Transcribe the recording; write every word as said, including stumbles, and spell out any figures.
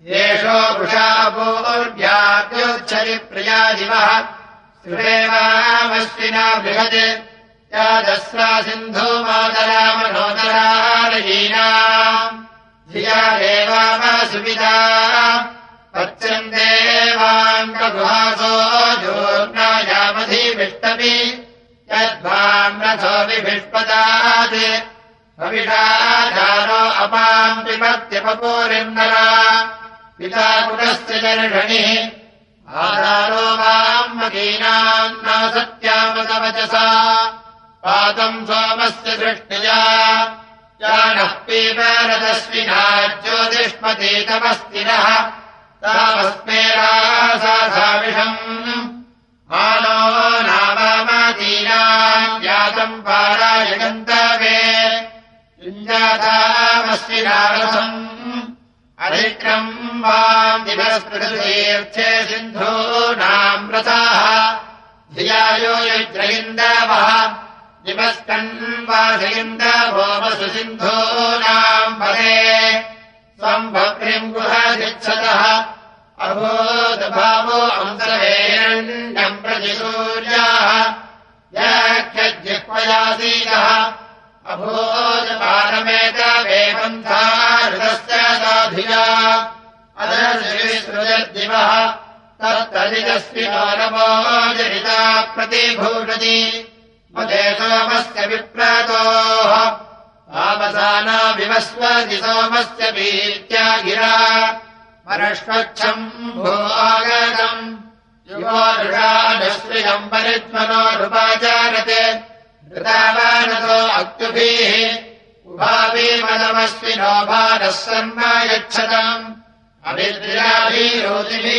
येषो वृषा पूर्व्याप्योच्छरि प्रिया दिवः श्रुतेवामश्विना बृहत् यादस्रा सिन्धो मातरा मनोदरारयीनाम् धिया देवावसुविदा पच्यन्देवाङ्कगुहासो जोर्नायामधिविष्टपि यद्वाम् रथो विभिष्पदात् भविषाचारो अपाम् पिबत्यपपूरिन्दरा पिता कुटस्य दर्शनिः आधारो वाम् मकीनाम् न सत्यामतवचसा पातम् सोमस्य दृष्ट्या जानः पीपरदस्विना ज्योतिष्मतीतमस्तिनः तामस्मे रासाधाविषम् मानो नामातीनाम् जातम् पाराय गन्तवे युञ्जातामस्विनारथम् अधिक्रम् वाम् दिवस्पृथतीर्थे सिन्धूनाम् रथाः धियायो युज्रयिन्दवः दिवस्कन्वासयिन्दवो वसु सिन्धूनाम् पदे स्वम् भक्तिम् गुहादिच्छतः अभूतभावो अन्तरेण्यम् प्रति सूर्याः व्याख्यजिह्वयासीदः अभूतपारमेकवेपन्था हृदस्य साधिया अदर्शिविसृजद्दिवः तत्तदिदस्विनो नमो जनिता प्रतिभूषति मते सोमस्य विप्रातोः आपसाना विवस्वति सोमस्य पीत्या गिरा परश्वच्छम् भो आगतम् युवोरुषानुश्रियम् परिध्वनोरुपाचारते ऋतावानतो अक्तुभिः उभाभिमदमस्विनो भारः सर्मा यच्छतम् अभिद्र्याभिरोतिभिः